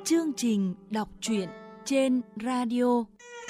Chương trình đọc truyện trên radio.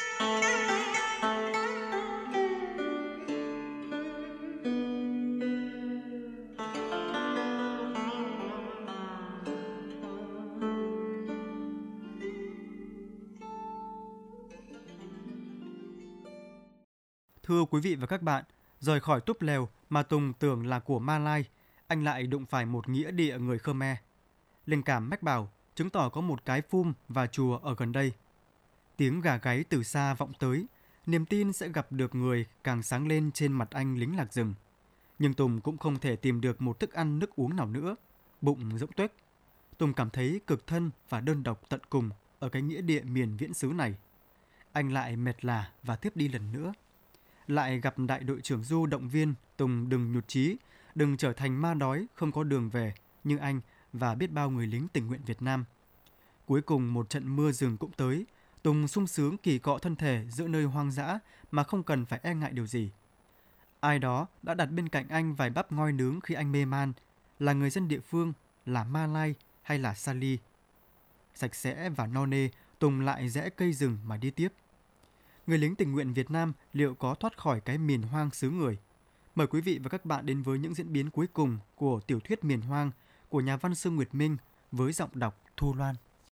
Thưa quý vị và các bạn, rời khỏi túp lều mà Tùng tưởng là của Malai, anh lại đụng phải một nghĩa địa người Khmer. Linh cảm mách bảo, chứng tỏ có một cái phum và chùa ở gần đây. Tiếng gà gáy từ xa vọng tới, niềm tin sẽ gặp được người càng sáng lên trên mặt anh lính lạc rừng. Nhưng Tùng cũng không thể tìm được một thức ăn nước uống nào nữa, bụng rỗng tuếch. Tùng cảm thấy cực thân và đơn độc tận cùng ở cái nghĩa địa miền viễn xứ này. Anh lại mệt lả và thiếp đi lần nữa. Lại gặp đại đội trưởng Du động viên Tùng đừng nhụt chí, đừng trở thành ma đói không có đường về như anh và biết bao người lính tình nguyện Việt Nam. Cuối cùng một trận mưa rừng cũng tới, Tùng sung sướng kỳ cọ thân thể giữa nơi hoang dã mà không cần phải e ngại điều gì. Ai đó đã đặt bên cạnh anh vài bắp ngoi nướng khi anh mê man, là người dân địa phương, là Malai hay là Sali. Sạch sẽ và no nê, Tùng lại rẽ cây rừng mà đi tiếp. Người lính tình nguyện Việt Nam liệu có thoát khỏi cái miền hoang xứ người? Mời quý vị và các bạn đến với những diễn biến cuối cùng của tiểu thuyết Miền Hoang của nhà văn Sương Nguyệt Minh với giọng đọc Thu Loan.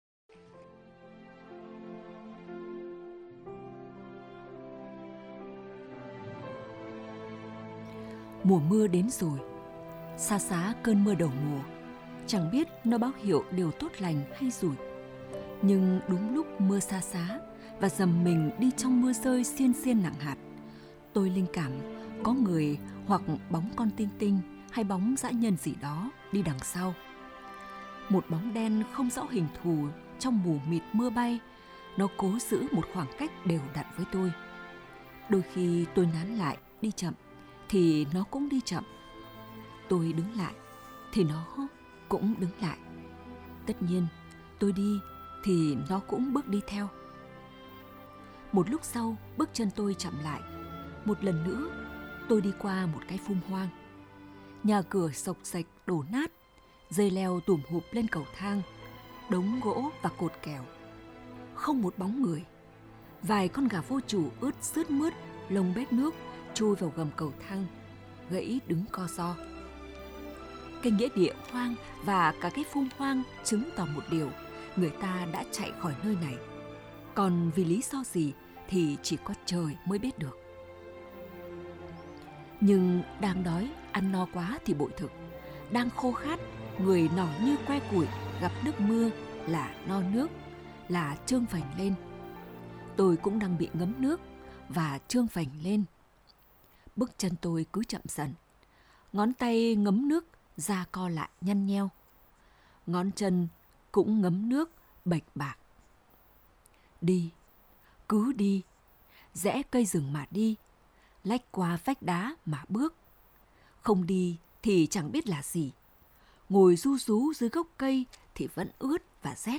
Mùa mưa đến rồi, xa xá cơn mưa đầu mùa. Chẳng biết nó báo hiệu điều tốt lành hay rủi. Nhưng đúng lúc mưa xa xá và dầm mình đi trong mưa rơi xiên xiên nặng hạt, tôi linh cảm có người hoặc bóng con tinh tinh hay bóng dã nhân gì đó đi đằng sau. Một bóng đen không rõ hình thù trong mù mịt mưa bay, nó cố giữ một khoảng cách đều đặn với tôi. Đôi khi tôi nán lại đi chậm thì nó cũng đi chậm. Tôi đứng lại thì nó cũng đứng lại. Tất nhiên, tôi đi thì nó cũng bước đi theo. Một lúc sau, bước chân tôi chậm lại. Một lần nữa, tôi đi qua một cái phum hoang. Nhà cửa xộc xệch đổ nát, dây leo tủm hụp lên cầu thang, đống gỗ và cột kèo. Không một bóng người. Vài con gà vô chủ ướt sướt mướt, lông bết nước chui vào gầm cầu thang, gãy đứng co ro. Cái nghĩa địa hoang và cả cái phum hoang chứng tỏ một điều, người ta đã chạy khỏi nơi này. Còn vì lý do gì thì chỉ có trời mới biết được. Nhưng đang đói, ăn no quá thì bội thực. Đang khô khát, người nỏ như que củi, gặp nước mưa là no nước, là trương phành lên. Tôi cũng đang bị ngấm nước và trương phành lên. Bước chân tôi cứ chậm dần. Ngón tay ngấm nước, da co lại nhăn nheo. Ngón chân cũng ngấm nước, bạch bạc. Đi, cứ đi, rẽ cây rừng mà đi, lách qua vách đá mà bước. Không đi thì chẳng biết là gì. Ngồi ru rú dưới gốc cây thì vẫn ướt và rét.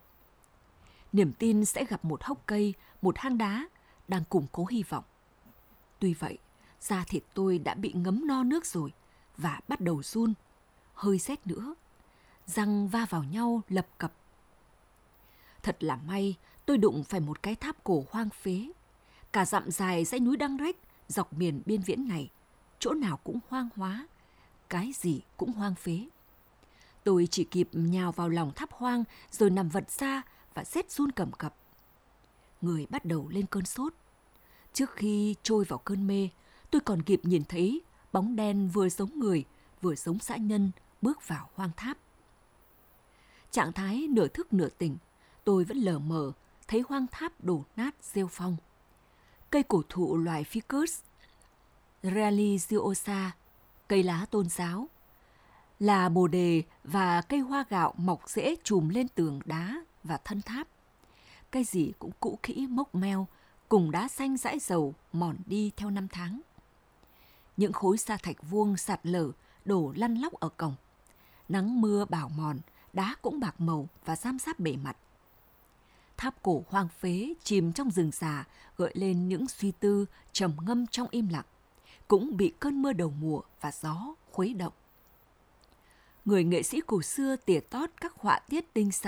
Niềm tin sẽ gặp một hốc cây, một hang đá đang củng cố hy vọng. Tuy vậy, da thịt tôi đã bị ngấm no nước rồi và bắt đầu run, hơi rét nữa. Răng va vào nhau lập cập. Thật là may, tôi đụng phải một cái tháp cổ hoang phế. Cả dặm dài dãy núi Đăng Rách dọc miền biên viễn này, chỗ nào cũng hoang hóa, cái gì cũng hoang phế. Tôi chỉ kịp nhào vào lòng tháp hoang rồi nằm vật ra và rét run cầm cập. Người bắt đầu lên cơn sốt. Trước khi trôi vào cơn mê, tôi còn kịp nhìn thấy bóng đen vừa giống người, vừa giống dã nhân bước vào hoang tháp. Trạng thái nửa thức nửa tỉnh, tôi vẫn lờ mờ thấy hoang tháp đổ nát rêu phong. Cây cổ thụ loài Ficus religiosa, cây lá tôn giáo, là bồ đề và cây hoa gạo mọc rễ chùm lên tường đá và thân tháp. Cái gì cũng cũ kỹ mốc meo, cùng đá xanh dãi dầu mòn đi theo năm tháng. Những khối sa thạch vuông sạt lở đổ lăn lóc ở cổng. Nắng mưa bào mòn, đá cũng bạc màu và rám ráp bề mặt. Tháp cổ hoang phế chìm trong rừng già gợi lên những suy tư trầm ngâm trong im lặng, cũng bị cơn mưa đầu mùa và gió khuấy động. Người nghệ sĩ cổ xưa tỉa tót các họa tiết tinh xảo,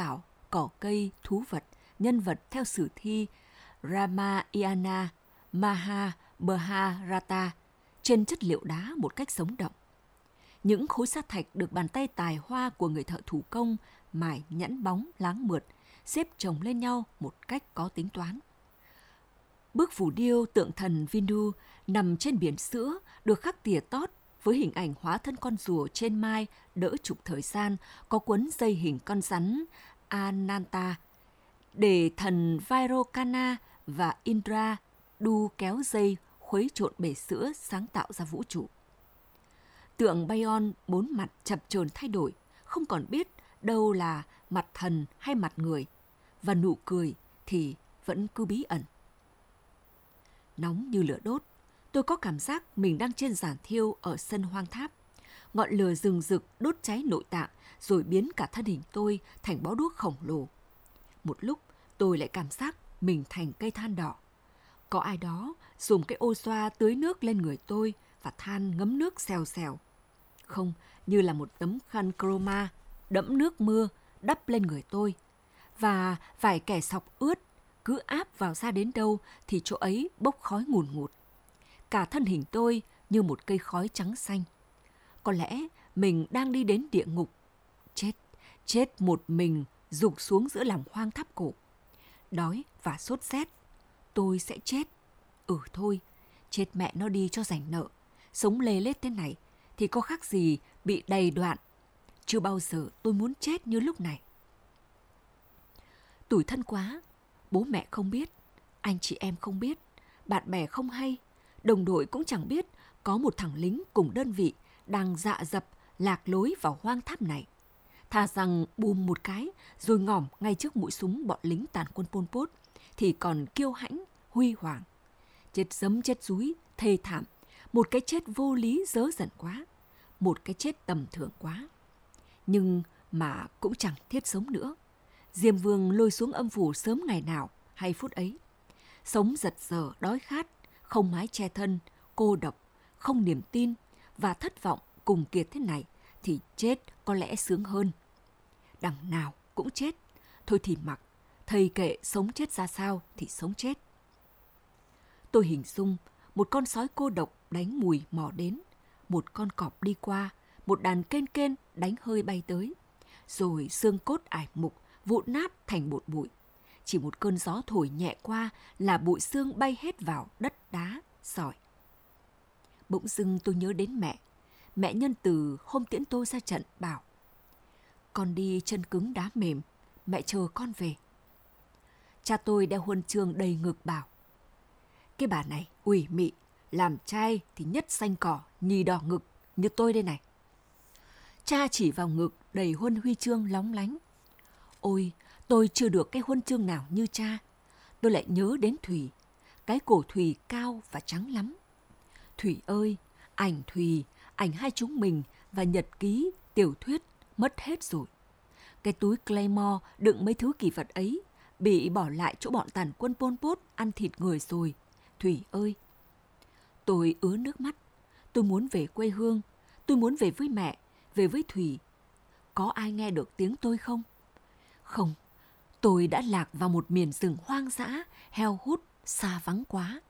cỏ cây, thú vật, nhân vật theo sử thi Ramayana, Mahabharata trên chất liệu đá một cách sống động. Những khối sa thạch được bàn tay tài hoa của người thợ thủ công mài nhẵn bóng láng mượt, xếp chồng lên nhau một cách có tính toán. Bức phù điêu tượng thần Vindu nằm trên biển sữa được khắc tỉa tót với hình ảnh hóa thân con rùa trên mai đỡ trục thời gian, có quấn dây hình con rắn Ananta để thần Vairocana và Indra đu kéo dây khuấy trộn bể sữa sáng tạo ra vũ trụ. Tượng Bayon bốn mặt chập chờn thay đổi, không còn biết đâu là mặt thần hay mặt người, và nụ cười thì vẫn cứ bí ẩn. Nóng như lửa đốt, tôi có cảm giác mình đang trên giàn thiêu ở sân hoang tháp. Ngọn lửa rừng rực đốt cháy nội tạng rồi biến cả thân hình tôi thành bó đuốc khổng lồ. Một lúc tôi lại cảm giác mình thành cây than đỏ. Có ai đó dùng cái ô xoa tưới nước lên người tôi và than ngấm nước xèo xèo. Không, như là một tấm khăn chroma đẫm nước mưa đắp lên người tôi. Và vài kẻ sọc ướt cứ áp vào da đến đâu thì chỗ ấy bốc khói ngùn ngụt. Cả thân hình tôi như một cây khói trắng xanh. Có lẽ mình đang đi đến địa ngục. Chết một mình rục xuống giữa lòng hoang tháp cổ. Đói và sốt rét. Tôi sẽ chết. Thôi, chết mẹ nó đi cho rảnh nợ. Sống lê lết thế này thì có khác gì bị đầy đoạn. Chưa bao giờ tôi muốn chết như lúc này. Tủi thân quá. Bố mẹ không biết, anh chị em không biết, bạn bè không hay, đồng đội cũng chẳng biết có một thằng lính cùng đơn vị đang dạ dập lạc lối vào hoang tháp này. Thà rằng bùm một cái rồi ngỏm ngay trước mũi súng bọn lính tàn quân Pol Pot thì còn kiêu hãnh, huy hoàng. Chết giấm chết dúi, thê thảm, một cái chết vô lý dớ dẩn quá, một cái chết tầm thường quá. Nhưng mà cũng chẳng thiết sống nữa. Diêm Vương lôi xuống âm phủ sớm ngày nào hay phút ấy. Sống giật giờ đói khát, không mái che thân, cô độc, không niềm tin và thất vọng cùng kiệt thế này thì chết có lẽ sướng hơn. Đằng nào cũng chết, thôi thì mặc, thầy kệ sống chết ra sao thì sống chết. Tôi hình dung một con sói cô độc đánh mùi mò đến, một con cọp đi qua, một đàn kên kên đánh hơi bay tới, rồi xương cốt ải mục vụn nát thành bột bụi. Chỉ một cơn gió thổi nhẹ qua là bụi xương bay hết vào đất đá, sỏi. Bỗng dưng tôi nhớ đến mẹ. Mẹ nhân từ hôm tiễn tôi ra trận bảo: con đi chân cứng đá mềm, mẹ chờ con về. Cha tôi đeo huân chương đầy ngực bảo: cái bà này ủy mị, làm trai thì nhất xanh cỏ, nhì đỏ ngực như tôi đây này. Cha chỉ vào ngực đầy huân huy chương lóng lánh. Ôi, tôi chưa được cái huân chương nào như cha. Tôi lại nhớ đến Thùy. Cái cổ Thùy cao và trắng lắm. Thùy ơi, ảnh Thùy, ảnh hai chúng mình và nhật ký, tiểu thuyết mất hết rồi. Cái túi Claymore đựng mấy thứ kỳ vật ấy bị bỏ lại chỗ bọn tàn quân Pol Pot ăn thịt người rồi. Thùy ơi! Tôi ứa nước mắt. Tôi muốn về quê hương. Tôi muốn về với mẹ, về với Thùy. Có ai nghe được tiếng tôi không? Không, tôi đã lạc vào một miền rừng hoang dã, heo hút, xa vắng quá.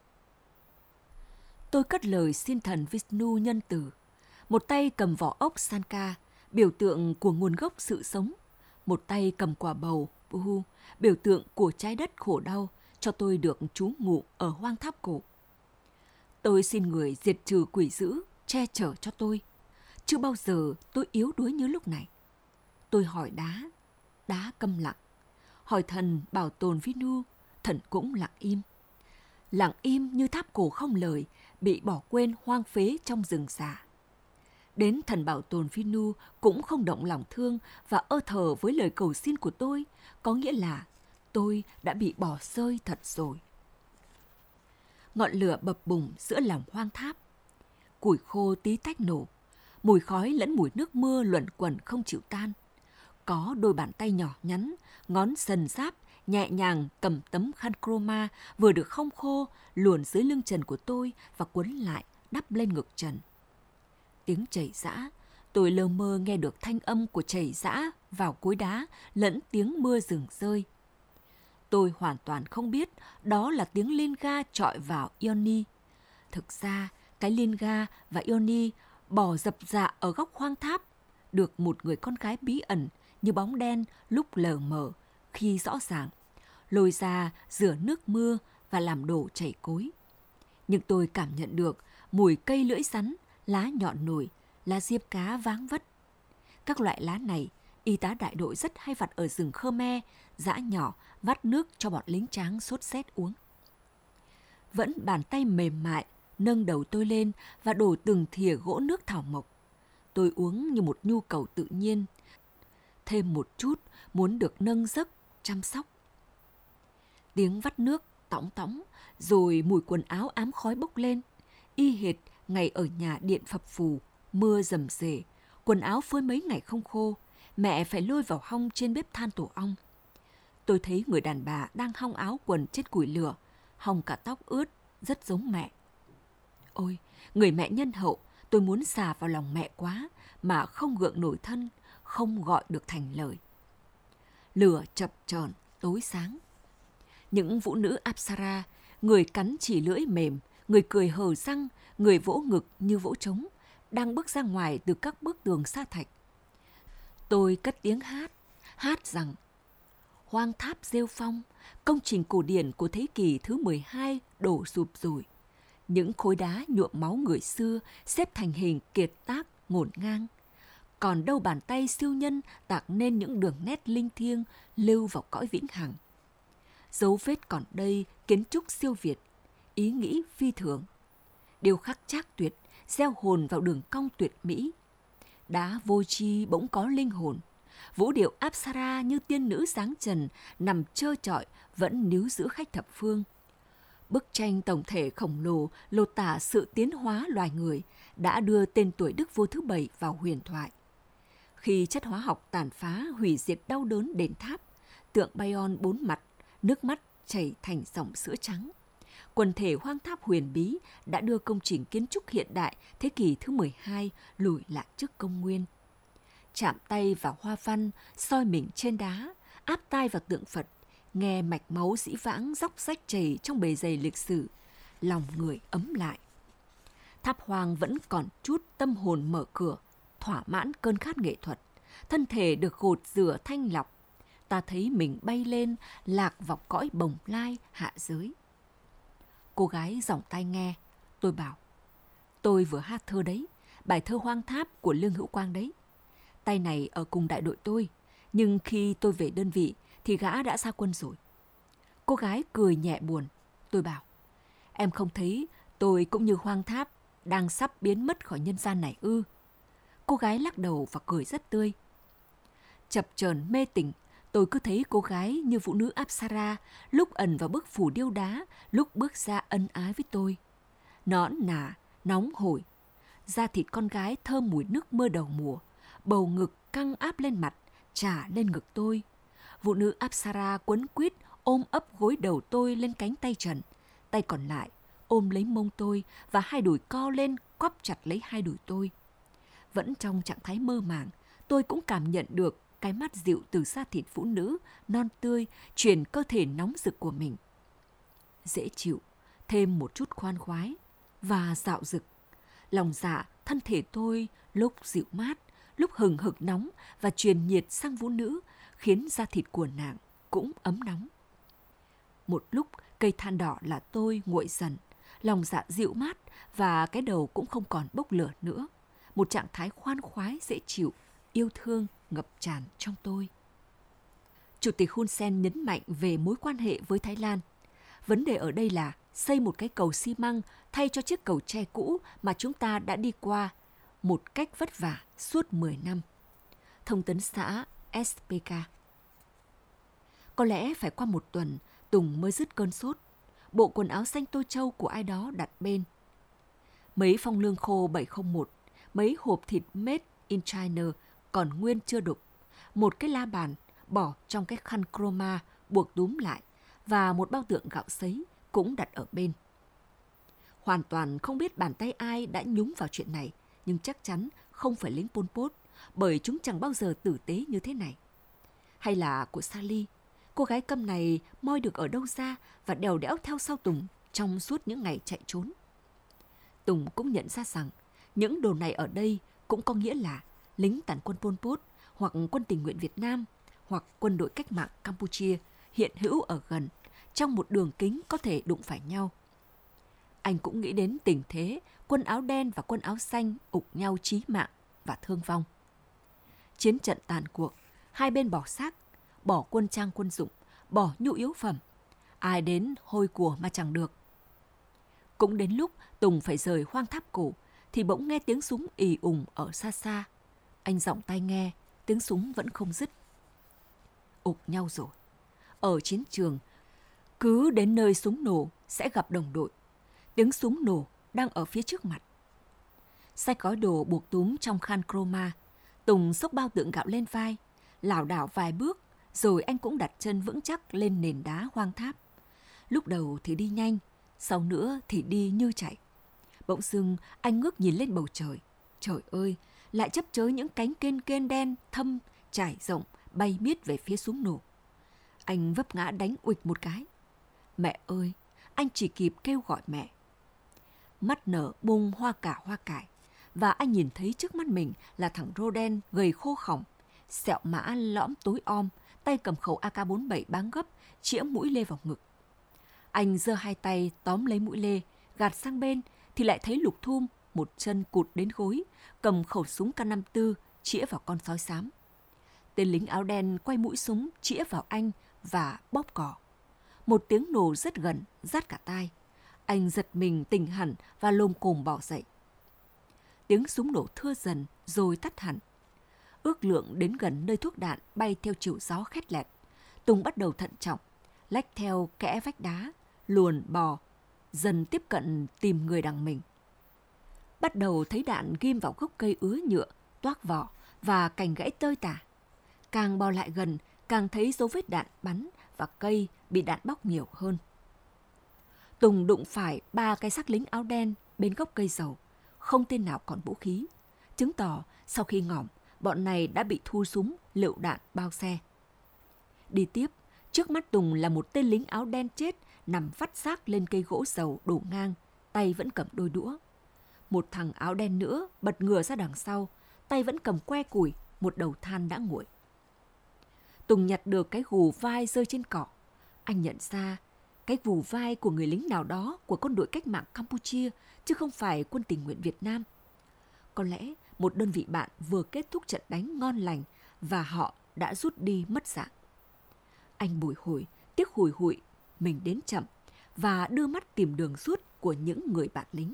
Tôi cất lời xin thần Vishnu nhân từ. Một tay cầm vỏ ốc Sanka, biểu tượng của nguồn gốc sự sống. Một tay cầm quả bầu, Buhu, biểu tượng của trái đất khổ đau, cho tôi được trú ngụ ở hoang tháp cổ. Tôi xin người diệt trừ quỷ dữ, che chở cho tôi. Chưa bao giờ tôi yếu đuối như lúc này. Tôi hỏi đá, đá câm lặng. Hỏi thần bảo tồn Vinu, thần cũng lặng im. Lặng im như tháp cổ không lời, bị bỏ quên hoang phế trong rừng già. Đến thần bảo tồn Vinu cũng không động lòng thương và ơ thờ với lời cầu xin của tôi, có nghĩa là tôi đã bị bỏ rơi thật rồi. Ngọn lửa bập bùng giữa lòng hoang tháp. Củi khô tí tách nổ, mùi khói lẫn mùi nước mưa luẩn quẩn không chịu tan. Có đôi bàn tay nhỏ nhắn, ngón sần sáp, nhẹ nhàng cầm tấm khăn chroma vừa được không khô luồn dưới lưng trần của tôi và quấn lại đắp lên ngực trần. Tiếng chảy giã, tôi lơ mơ nghe được thanh âm của chảy giã vào cối đá lẫn tiếng mưa rừng rơi. Tôi hoàn toàn không biết đó là tiếng liên ga chọi vào Ioni. Thực ra, cái liên ga và Ioni bò dập dạ ở góc khoang tháp, được một người con gái bí ẩn như bóng đen lúc lờ mờ khi rõ ràng, lôi ra rửa nước mưa và làm đổ chảy cối. Nhưng tôi cảm nhận được mùi cây lưỡi rắn, lá nhọn nổi, lá diếp cá váng vất. Các loại lá này, y tá đại đội rất hay vặt ở rừng Khmer, giã nhỏ vắt nước cho bọn lính tráng sốt rét uống. Vẫn bàn tay mềm mại nâng đầu tôi lên và đổ từng thìa gỗ nước thảo mộc. Tôi uống như một nhu cầu tự nhiên, thêm một chút muốn được nâng giấc, chăm sóc. Tiếng vắt nước tõng tõng, rồi mùi quần áo ám khói bốc lên, y hệt ngày ở nhà điện phập phù, mưa rầm rề, quần áo phơi mấy ngày không khô, mẹ phải lôi vào hong trên bếp than tổ ong. Tôi thấy người đàn bà đang hong áo quần trên củi lửa, hong cả tóc ướt, rất giống mẹ. Ôi, người mẹ nhân hậu, tôi muốn xà vào lòng mẹ quá, mà không gượng nổi thân, không gọi được thành lời. Lửa chập chờn tối sáng. Những vũ nữ Apsara, người cắn chỉ lưỡi mềm, người cười hờ răng, người vỗ ngực như vỗ trống, đang bước ra ngoài từ các bức tường sa thạch. Tôi cất tiếng hát rằng: Hoang tháp rêu phong, công trình cổ điển của thế kỷ thứ 12 đổ sụp rồi. Những khối đá nhuộm máu người xưa xếp thành hình kiệt tác ngổn ngang. Còn đâu bàn tay siêu nhân tạc nên những đường nét linh thiêng lưu vào cõi vĩnh hằng. Dấu vết còn đây kiến trúc siêu việt, ý nghĩ phi thường. Điêu khắc trác tuyệt, gieo hồn vào đường cong tuyệt mỹ. Đá vô tri bỗng có linh hồn. Vũ điệu Apsara như tiên nữ dáng trần nằm trơ trọi vẫn níu giữ khách thập phương. Bức tranh tổng thể khổng lồ lột tả sự tiến hóa loài người đã đưa tên tuổi Đức Vua thứ 7 vào huyền thoại. Khi chất hóa học tàn phá hủy diệt đau đớn đền tháp, tượng Bayon 4 mặt, nước mắt chảy thành dòng sữa trắng. Quần thể hoang tháp huyền bí đã đưa công trình kiến trúc hiện đại thế kỷ thứ 12 lùi lại trước công nguyên. Chạm tay vào hoa văn, soi mình trên đá, áp tai vào tượng Phật, nghe mạch máu dĩ vãng róc rách chảy trong bề dày lịch sử, lòng người ấm lại. Tháp Hoang vẫn còn chút tâm hồn mở cửa, thỏa mãn cơn khát nghệ thuật, thân thể được gột rửa thanh lọc. Ta thấy mình bay lên, lạc vào cõi bồng lai hạ giới. Cô gái giỏng tai nghe, tôi bảo: Tôi vừa hát thơ đấy, bài thơ Hoang Tháp của Lương Hữu Quang đấy. Tay này ở cùng đại đội tôi, nhưng khi tôi về đơn vị thì gã đã ra quân rồi. Cô gái cười nhẹ buồn. Tôi bảo: Em không thấy tôi cũng như Hoang Tháp đang sắp biến mất khỏi nhân gian này ư? Cô gái lắc đầu và cười rất tươi. Chập chờn mê tỉnh, tôi cứ thấy cô gái như vũ nữ Apsara, lúc ẩn vào bức phủ điêu đá, lúc bước ra ân ái với tôi. Nõn nà, nóng hổi, da thịt con gái thơm mùi nước mưa đầu mùa, bầu ngực căng áp lên mặt, trả lên ngực tôi. Vũ nữ Apsara quấn quýt ôm ấp gối đầu tôi lên cánh tay trần, tay còn lại ôm lấy mông tôi và hai đùi co lên quắp chặt lấy hai đùi tôi. Vẫn trong trạng thái mơ màng, tôi cũng cảm nhận được cái mát dịu từ da thịt phụ nữ non tươi truyền cơ thể nóng rực của mình. Dễ chịu, thêm một chút khoan khoái và dạo rực. Lòng dạ, thân thể tôi lúc dịu mát, lúc hừng hực nóng và truyền nhiệt sang vũ nữ, khiến da thịt của nàng cũng ấm nóng. Một lúc cây than đỏ là tôi nguội dần, lòng dạ dịu mát và cái đầu cũng không còn bốc lửa nữa. Một trạng thái khoan khoái dễ chịu, yêu thương ngập tràn trong tôi. Chủ tịch Hun Sen nhấn mạnh về mối quan hệ với Thái Lan. Vấn đề ở đây là xây một cái cầu xi măng thay cho chiếc cầu tre cũ mà chúng ta đã đi qua một cách vất vả suốt 10 năm. Thông tấn xã SPK. Có lẽ phải qua một tuần, Tùng mới dứt cơn sốt. Bộ quần áo xanh tô châu của ai đó đặt bên. Mấy phong lương khô 701, mấy hộp thịt made in China còn nguyên chưa đục, một cái la bàn bỏ trong cái khăn chroma buộc túm lại và một bao tượng gạo sấy cũng đặt ở bên. Hoàn toàn không biết bàn tay ai đã nhúng vào chuyện này, nhưng chắc chắn không phải lính Pol Pot, bởi chúng chẳng bao giờ tử tế như thế này. Hay là của Sally, cô gái câm này moi được ở đâu ra và đèo đẽo theo sau Tùng trong suốt những ngày chạy trốn. Tùng cũng nhận ra rằng những đồ này ở đây cũng có nghĩa là lính tàn quân Pol Pot hoặc quân tình nguyện Việt Nam hoặc quân đội cách mạng Campuchia hiện hữu ở gần, trong một đường kính có thể đụng phải nhau. Anh cũng nghĩ đến tình thế quân áo đen và quân áo xanh ục nhau chí mạng và thương vong. Chiến trận tàn cuộc, hai bên bỏ xác, bỏ quân trang quân dụng, bỏ nhu yếu phẩm. Ai đến hôi của mà chẳng được. Cũng đến lúc Tùng phải rời Hoang Tháp Cổ thì bỗng nghe tiếng súng ì ùng ở xa xa. Anh giọng tai nghe, tiếng súng vẫn không dứt. Ục nhau rồi. Ở chiến trường, cứ đến nơi súng nổ sẽ gặp đồng đội. Tiếng súng nổ đang ở phía trước mặt. Xách gói đồ buộc túm trong khăn chroma, Tùng xốc bao tượng gạo lên vai, lảo đảo vài bước, rồi anh cũng đặt chân vững chắc lên nền đá Hoang Tháp. Lúc đầu thì đi nhanh, sau nữa thì đi như chạy. Bỗng dưng anh ngước nhìn lên bầu trời. Trời ơi, lại chấp chới những cánh kên kên đen thâm, trải rộng, bay miết về phía súng nổ. Anh vấp ngã đánh uịch một cái. Mẹ ơi, anh chỉ kịp kêu gọi mẹ. Mắt nở bung hoa cải, và anh nhìn thấy trước mắt mình là thằng rô đen gầy khô khỏng, sẹo mã lõm tối om, tay cầm khẩu AK-47 báng gấp, chĩa mũi lê vào ngực. Anh giơ hai tay tóm lấy mũi lê, gạt sang bên thì lại thấy Lục Thum, một chân cụt đến gối, cầm khẩu súng K54 chĩa vào con sói xám. Tên lính áo đen quay mũi súng chĩa vào anh và bóp cò. Một tiếng nổ rất gần, rát cả tai. Anh giật mình tỉnh hẳn và lồm cồm bỏ dậy. Tiếng súng nổ thưa dần rồi tắt hẳn. Ước lượng đến gần nơi thuốc đạn bay theo chiều gió khét lẹt, Tùng bắt đầu thận trọng, lách theo kẽ vách đá, luồn bò, dần tiếp cận tìm người đằng mình. Bắt đầu thấy đạn ghim vào gốc cây ứa nhựa, toác vỏ và cành gãy tơi tả. Càng bò lại gần, càng thấy dấu vết đạn bắn và cây bị đạn bóc nhiều hơn. Tùng đụng phải 3 cái xác lính áo đen bên gốc cây dầu, không tên nào còn vũ khí, chứng tỏ sau khi ngỏm, bọn này đã bị thu súng, lựu đạn bao xe. Đi tiếp, trước mắt Tùng là một tên lính áo đen chết nằm vắt xác lên cây gỗ dầu đổ ngang, tay vẫn cầm đôi đũa. Một thằng áo đen nữa bật ngửa ra đằng sau, tay vẫn cầm que củi, một đầu than đã nguội. Tùng nhặt được cái gù vai rơi trên cỏ. Anh nhận ra cái gù vai của người lính nào đó của quân đội cách mạng Campuchia, chứ không phải quân tình nguyện Việt Nam. Có lẽ một đơn vị bạn vừa kết thúc trận đánh ngon lành và họ đã rút đi mất dạng. Anh bồi hồi, tiếc hùi hụi, mình đến chậm và đưa mắt tìm đường rút của những người bạn lính.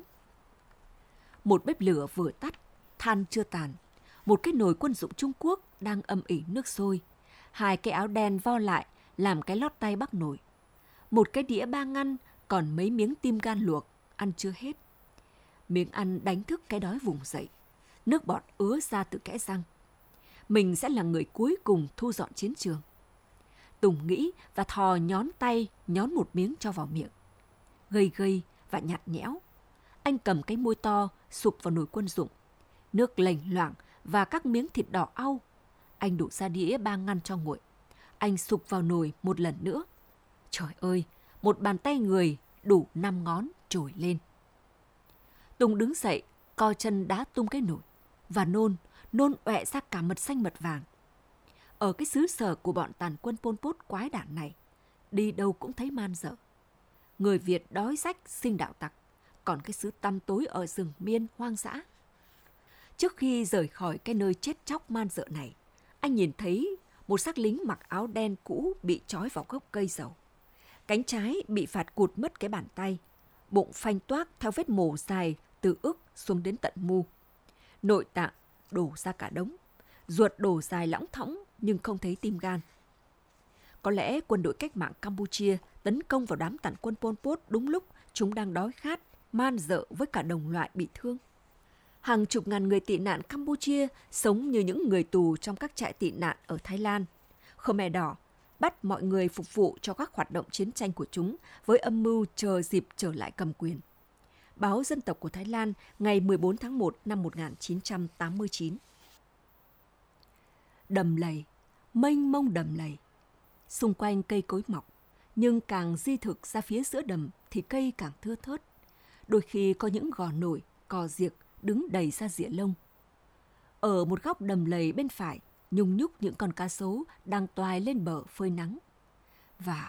Một bếp lửa vừa tắt, than chưa tàn. Một cái nồi quân dụng Trung Quốc đang âm ỉ nước sôi. 2 cái áo đen vo lại làm cái lót tay bắc nồi. Một cái đĩa 3 ngăn còn mấy miếng tim gan luộc, ăn chưa hết. Miếng ăn đánh thức cái đói vùng dậy. Nước bọt ứa ra từ kẽ răng. Mình sẽ là người cuối cùng thu dọn chiến trường. Tùng nghĩ và thò nhón tay, nhón một miếng cho vào miệng. Gầy gầy và nhạt nhẽo. Anh cầm cái muôi to, sụp vào nồi quân dụng. Nước lềnh loảng và các miếng thịt đỏ au. Anh đổ ra đĩa 3 ngăn cho nguội. Anh sụp vào nồi một lần nữa. Trời ơi, một bàn tay người đủ 5 ngón trồi lên. Tùng đứng dậy, co chân đá tung cái nồi và nôn ọe ra cả mật xanh mật vàng. Ở cái xứ sở của bọn tàn quân Pol Pot quái đản này, đi đâu cũng thấy man dợ. Người Việt đói rách sinh đạo tặc, còn cái xứ tăm tối ở rừng miên hoang dã. Trước khi rời khỏi cái nơi chết chóc man dợ này, anh nhìn thấy một xác lính mặc áo đen cũ bị trói vào gốc cây dầu. Cánh trái bị phạt cụt mất cái bàn tay, bụng phanh toác theo vết mổ dài từ ức xuống đến tận mu. Nội tạng đổ ra cả đống, ruột đổ dài lõng thõng nhưng không thấy tim gan. Có lẽ quân đội cách mạng Campuchia tấn công vào đám tàn quân Pol Pot đúng lúc chúng đang đói khát, man rợ với cả đồng loại bị thương. Hàng chục ngàn người tị nạn Campuchia sống như những người tù trong các trại tị nạn ở Thái Lan. Khmer Đỏ bắt mọi người phục vụ cho các hoạt động chiến tranh của chúng với âm mưu chờ dịp trở lại cầm quyền. Báo Dân tộc của Thái Lan ngày 14 tháng 1 năm 1989. Đầm lầy, mênh mông đầm lầy. Xung quanh cây cối mọc, nhưng càng di thực ra phía giữa đầm thì cây càng thưa thớt. Đôi khi có những gò nổi, cò diệc đứng đầy ra rịa lông. Ở một góc đầm lầy bên phải, nhung nhúc những con cá sấu đang toài lên bờ phơi nắng. Và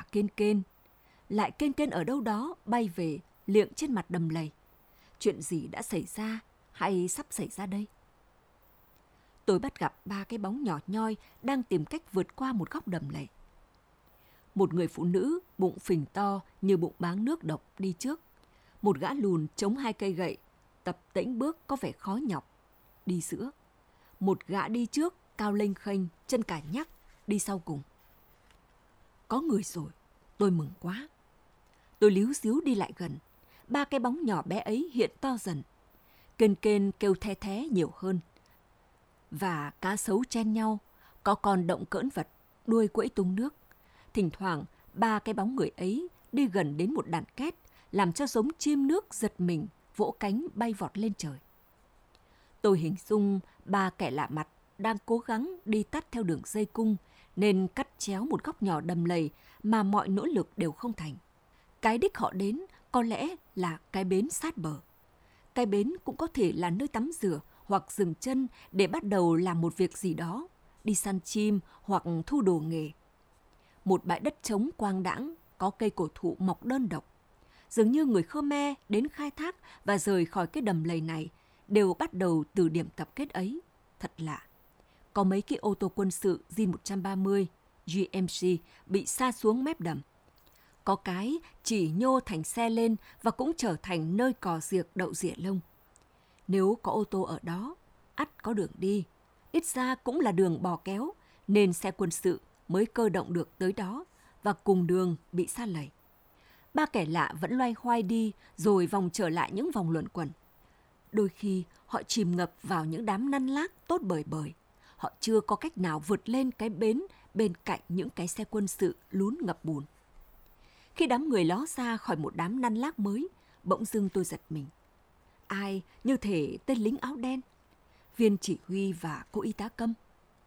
kên kên ở đâu đó bay về liệng trên mặt đầm lầy. Chuyện gì đã xảy ra hay sắp xảy ra đây? Tôi bắt gặp 3 cái bóng nhỏ nhoi đang tìm cách vượt qua một góc đầm lầy. Một người phụ nữ bụng phình to như bụng báng nước độc đi trước. Một gã lùn chống 2 cây gậy, tập tễnh bước có vẻ khó nhọc, đi giữa. Một gã đi trước, cao lênh khênh, chân cả nhắc, đi sau cùng. Có người rồi, tôi mừng quá. Tôi líu díu đi lại gần. 3 cái bóng nhỏ bé ấy hiện to dần. Kên kêu the thé nhiều hơn. Và cá sấu chen nhau, có con động cỡn vật, đuôi quẫy tung nước. Thỉnh thoảng, 3 cái bóng người ấy đi gần đến một đàn két, làm cho giống chim nước giật mình, vỗ cánh bay vọt lên trời. Tôi hình dung 3 kẻ lạ mặt đang cố gắng đi tắt theo đường dây cung, nên cắt chéo một góc nhỏ đầm lầy mà mọi nỗ lực đều không thành. Cái đích họ đến có lẽ là cái bến sát bờ. Cái bến cũng có thể là nơi tắm rửa hoặc dừng chân để bắt đầu làm một việc gì đó, đi săn chim hoặc thu đồ nghề. Một bãi đất trống quang đãng, có cây cổ thụ mọc đơn độc. Dường như người Khmer đến khai thác và rời khỏi cái đầm lầy này đều bắt đầu từ điểm tập kết ấy. Thật lạ. Có mấy cái ô tô quân sự J130, GMC bị sa xuống mép đầm. Có cái chỉ nhô thành xe lên và cũng trở thành nơi cò diệc đậu rịa lông. Nếu có ô tô ở đó, ắt có đường đi. Ít ra cũng là đường bò kéo, nên xe quân sự mới cơ động được tới đó và cùng đường bị sa lầy. 3 kẻ lạ vẫn loay hoay đi rồi vòng trở lại những vòng luẩn quẩn. Đôi khi họ chìm ngập vào những đám năn lác tốt bời bời. Họ chưa có cách nào vượt lên cái bến bên cạnh những cái xe quân sự lún ngập bùn. Khi đám người ló ra khỏi một đám năn lác mới, bỗng dưng tôi giật mình. Ai như thể tên lính áo đen, viên chỉ huy và cô y tá Câm.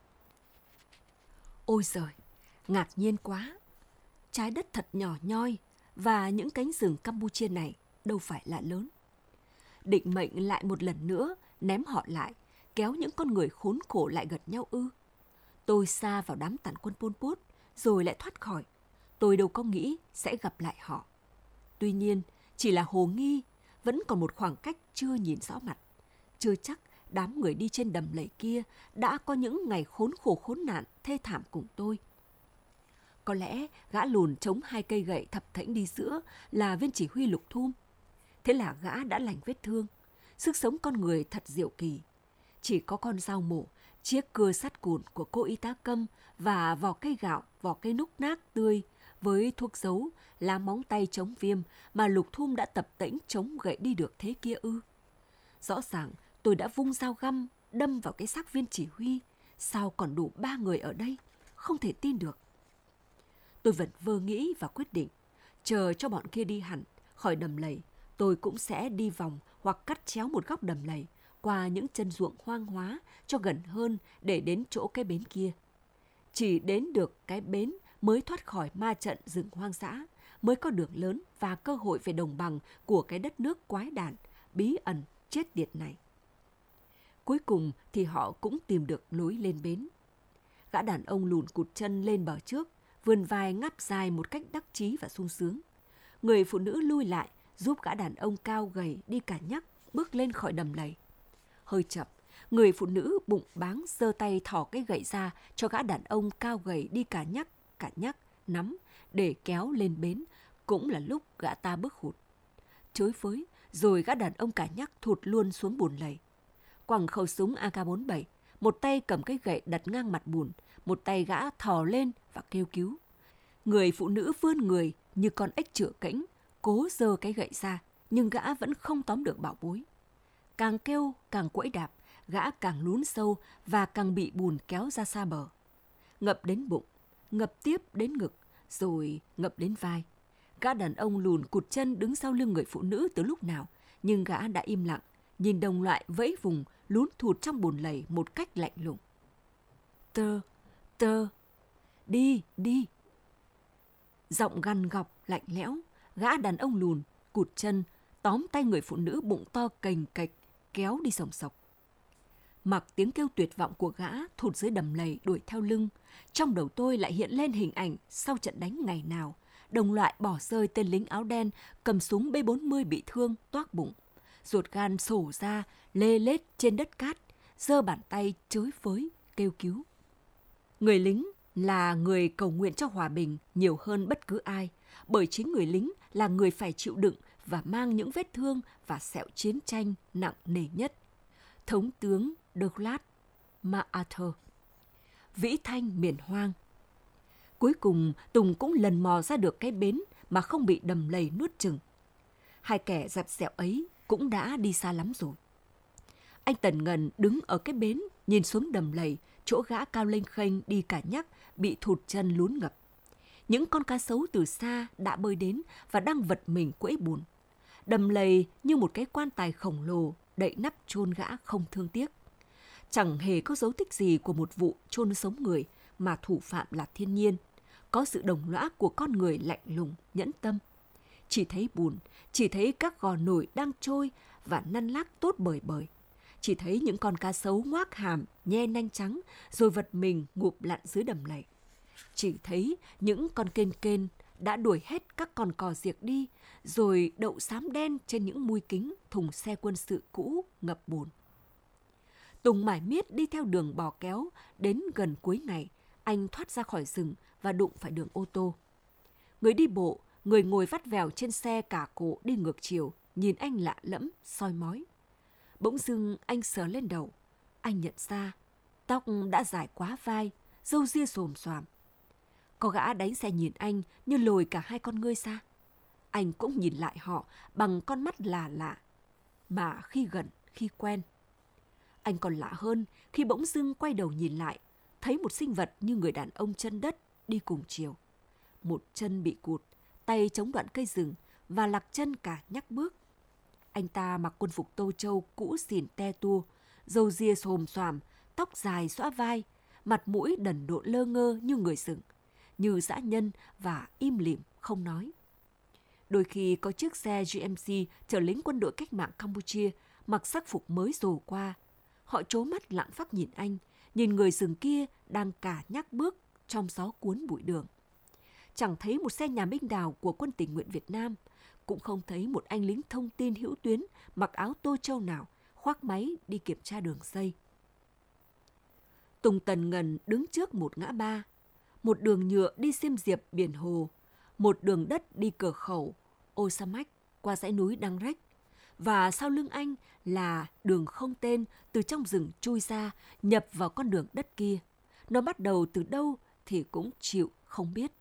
Ôi giời, ngạc nhiên quá. Trái đất thật nhỏ nhoi và những cánh rừng Campuchia này đâu phải là lớn. Định mệnh lại một lần nữa ném họ lại, kéo những con người khốn khổ lại gần nhau ư? Tôi sa vào đám tàn quân Pol Pot rồi lại thoát khỏi. Tôi đâu có nghĩ sẽ gặp lại họ. Tuy nhiên, chỉ là hồ nghi, vẫn còn một khoảng cách chưa nhìn rõ mặt. Chưa chắc đám người đi trên đầm lầy kia đã có những ngày khốn khổ khốn nạn thê thảm cùng tôi. Có lẽ gã lùn chống 2 cây gậy thập thễnh đi giữa là viên chỉ huy Lục Thum. Thế là gã đã lành vết thương. Sức sống con người thật diệu kỳ. Chỉ có con dao mổ, chiếc cưa sắt cùn của cô y tá Câm và vỏ cây gạo, vỏ cây núc nác tươi với thuốc dấu, lá móng tay chống viêm mà Lục Thum đã tập tễnh chống gậy đi được thế kia ư? Rõ ràng tôi đã vung dao găm đâm vào cái xác viên chỉ huy. Sao còn đủ 3 người ở đây? Không thể tin được. Tôi vẩn vơ nghĩ và quyết định, chờ cho bọn kia đi hẳn khỏi đầm lầy, tôi cũng sẽ đi vòng hoặc cắt chéo một góc đầm lầy qua những chân ruộng hoang hóa cho gần hơn để đến chỗ cái bến kia. Chỉ đến được cái bến mới thoát khỏi ma trận rừng hoang dã, mới có đường lớn và cơ hội về đồng bằng của cái đất nước quái đản, bí ẩn, chết tiệt này. Cuối cùng thì họ cũng tìm được lối lên bến. Gã đàn ông lùn cụt chân lên bờ trước, vươn vai ngáp dài một cách đắc chí và sung sướng. Người phụ nữ lui lại, giúp gã đàn ông cao gầy đi cả nhắc bước lên khỏi đầm lầy. Hơi chậm, người phụ nữ bụng báng giơ tay thò cái gậy ra cho gã đàn ông cao gầy đi cả nhắc, nắm để kéo lên bến. Cũng là lúc gã ta bước hụt. Chới với, rồi gã đàn ông cả nhắc thụt luôn xuống bùn lầy. Quẳng khẩu súng AK-47, một tay cầm cái gậy đặt ngang mặt bùn, một tay gã thò lên và kêu cứu. Người phụ nữ vươn người như con ếch chữa cẫng, cố giơ cái gậy ra, nhưng gã vẫn không tóm được bảo bối. Càng kêu, càng quẫy đạp, gã càng lún sâu và càng bị bùn kéo ra xa bờ. Ngập đến bụng, ngập tiếp đến ngực, rồi ngập đến vai. Gã đàn ông lùn cụt chân đứng sau lưng người phụ nữ từ lúc nào, nhưng gã đã im lặng, nhìn đồng loại vẫy vùng lún thụt trong bùn lầy một cách lạnh lùng. Tơ, đi, đi. Giọng gằn gọc, lạnh lẽo, gã đàn ông lùn, cụt chân, tóm tay người phụ nữ bụng to cành cạch, kéo đi sòng sọc. Mặc tiếng kêu tuyệt vọng của gã thụt dưới đầm lầy đuổi theo lưng, trong đầu tôi lại hiện lên hình ảnh sau trận đánh ngày nào, đồng loại bỏ rơi tên lính áo đen cầm súng B40 bị thương, toác bụng. Ruột gan sổ ra, lê lết trên đất cát, giơ bàn tay chới phới, kêu cứu. Người lính là người cầu nguyện cho hòa bình nhiều hơn bất cứ ai, bởi chính người lính là người phải chịu đựng và mang những vết thương và sẹo chiến tranh nặng nề nhất. Thống tướng Douglas MacArthur. Vĩ thanh miền hoang. Cuối cùng, Tùng cũng lần mò ra được cái bến mà không bị đầm lầy nuốt chửng. Hai kẻ giặt dẹo ấy cũng đã đi xa lắm rồi. Anh Tần Ngần đứng ở cái bến, nhìn xuống đầm lầy, chỗ gã Cao Lênh Khênh đi cả nhắc bị thụt chân lún ngập. Những con cá sấu từ xa đã bơi đến và đang vật mình quẫy bùn. Đầm lầy như một cái quan tài khổng lồ đậy nắp chôn gã không thương tiếc. Chẳng hề có dấu tích gì của một vụ chôn sống người, mà thủ phạm là thiên nhiên. Có sự đồng lõa của con người lạnh lùng, nhẫn tâm. Chỉ thấy bùn, chỉ thấy các gò nổi đang trôi và năn lác tốt bời bời. Chỉ thấy những con cá sấu ngoác hàm, nhe nanh trắng, rồi vật mình ngụp lặn dưới đầm lầy. Chỉ thấy những con kên kên đã đuổi hết các con cò diệc đi, rồi đậu xám đen trên những mui kính thùng xe quân sự cũ ngập bùn. Tùng mải miết đi theo đường bò kéo, đến gần cuối ngày, anh thoát ra khỏi rừng và đụng phải đường ô tô. Người đi bộ, người ngồi vắt vẻo trên xe cả cổ đi ngược chiều, nhìn anh lạ lẫm, soi mói. Bỗng dưng anh sờ lên đầu, anh nhận ra tóc đã dài quá vai, râu ria xồm xoàm. Có gã đánh xe nhìn anh như lồi cả hai con ngươi ra. Anh cũng nhìn lại họ bằng con mắt lạ lạ, mà khi gần, khi quen. Anh còn lạ hơn khi bỗng dưng quay đầu nhìn lại, thấy một sinh vật như người đàn ông chân đất đi cùng chiều. Một chân bị cụt, tay chống đoạn cây rừng và lặc chân cả nhắc bước. Anh ta mặc quân phục Tô Châu cũ xỉn te tua, râu ria xồm xoàm, tóc dài xõa vai, mặt mũi đần độn lơ ngơ như người rừng, như dã nhân và im lìm không nói. Đôi khi có chiếc xe GMC chở lính quân đội cách mạng Campuchia mặc sắc phục mới rồ qua. Họ trố mắt lặng phắc nhìn anh, nhìn người rừng kia đang cả nhắc bước trong gió cuốn bụi đường. Chẳng thấy một xe nhà binh đào của quân tình nguyện Việt Nam, cũng không thấy một anh lính thông tin hữu tuyến mặc áo Tô Châu nào khoác máy đi kiểm tra đường dây. Tùng Tần Ngần đứng trước một ngã ba, một đường nhựa đi Xiêm Diệp Biển Hồ, một đường đất đi cửa khẩu Ô Sa Mách qua dãy núi Đăng Rách, và sau lưng anh là đường không tên từ trong rừng chui ra nhập vào con đường đất kia. Nó bắt đầu từ đâu thì cũng chịu không biết.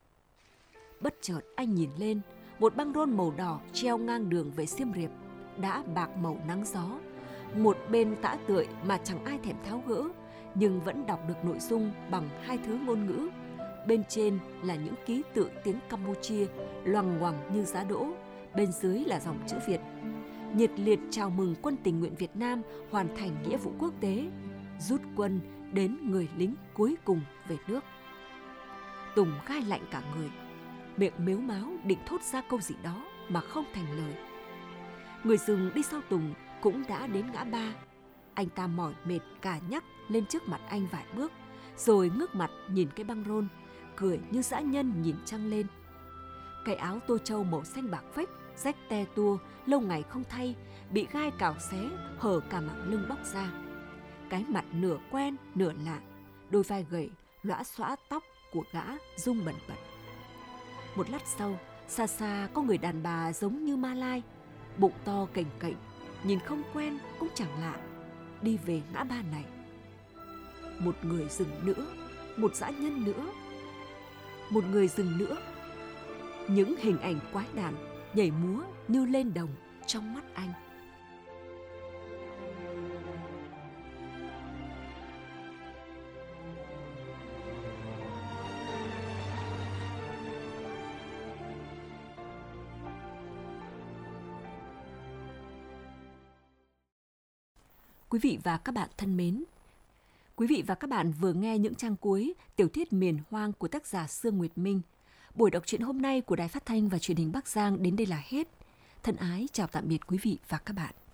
Bất chợt anh nhìn lên, một băng rôn màu đỏ treo ngang đường về Siem Reap, đã bạc màu nắng gió. Một bên tã tưởi mà chẳng ai thèm tháo gỡ, nhưng vẫn đọc được nội dung bằng hai thứ ngôn ngữ. Bên trên là những ký tự tiếng Campuchia loằng ngoằng như giá đỗ, bên dưới là dòng chữ Việt. Nhiệt liệt chào mừng quân tình nguyện Việt Nam hoàn thành nghĩa vụ quốc tế, rút quân đến người lính cuối cùng về nước. Tùng gai lạnh cả người, miệng mếu máo định thốt ra câu gì đó mà không thành lời. Người rừng đi sau Tùng cũng đã đến ngã ba. Anh ta mỏi mệt cả nhắc lên trước mặt anh vài bước, rồi ngước mặt nhìn cái băng rôn, cười như dã nhân nhìn trăng lên. Cái áo Tô Châu màu xanh bạc phách, rách te tua, lâu ngày không thay, bị gai cào xé, hở cả mảng lưng bóc ra. Cái mặt nửa quen, nửa lạ, đôi vai gầy, lõa xõa tóc của gã rung bần bật. Một lát sau, xa xa có người đàn bà giống như Ma Lai, bụng to cành cạnh, nhìn không quen cũng chẳng lạ, đi về ngã ba này. Một người rừng nữa, một dã nhân nữa, một người rừng nữa. Những hình ảnh quái đản nhảy múa như lên đồng trong mắt anh. Quý vị và các bạn thân mến, Quý vị và các bạn vừa nghe những trang cuối tiểu thuyết Miền Hoang của tác giả Sương Nguyệt Minh. Buổi đọc truyện hôm nay của Đài Phát thanh và Truyền hình Bắc Giang đến đây là hết. Thân ái chào tạm biệt quý vị và các bạn.